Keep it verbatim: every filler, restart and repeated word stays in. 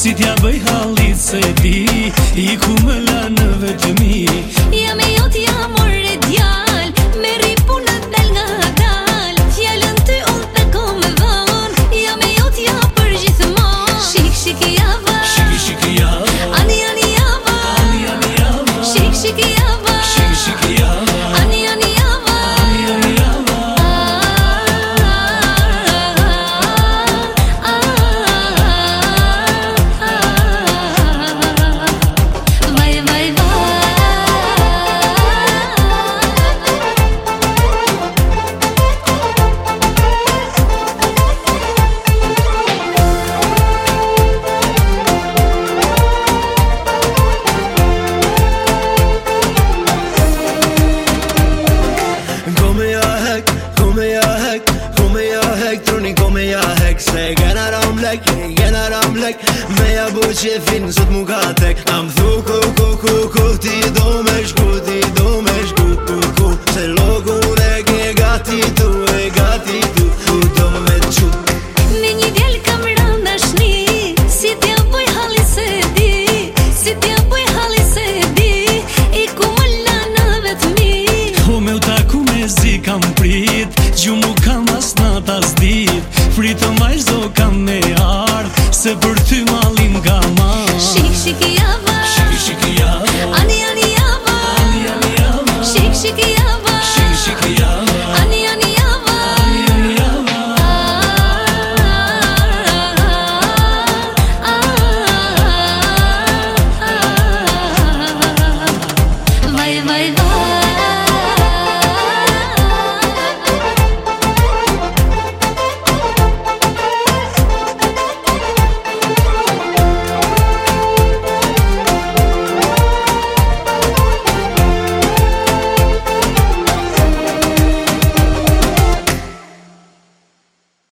Si t'ja bëj hallit se di, i ku më la në vetëmi. Jam e jot, jam orë djal, me ripunat dal nga dal. Fjallën ty unë të kom e van, jam e jot, ja për gjithmon. Shik, shik, java, Shiki, shiki, java, ani, ani, java, ani, ani, java, shik, shik, java, shiki, shiki, java, ani, ani, java, ani, ani, java. Vaj, vaj, vaj. Come ja hek, come ja hek, come ja hek, truni come ja hek. Se gena ram lek, gena ram lek, me ja bu qefin sot mu ka tek. Am thu ku ku ku ku, ti do me shku, ti do me shku ku ku. Se logun e ke gati tu, e gati tu, tu do me qu. Me një djel kam rënë dashni, si t'ja bëj halli se di, si t'ja bëj halli se di, i ku më la në vetëmi. Po me u taku me zi kam prit, gjumu kam as nat as dit. Fritë majzdo kam me ardh, se për ty malim ka marrë. Shik, shik,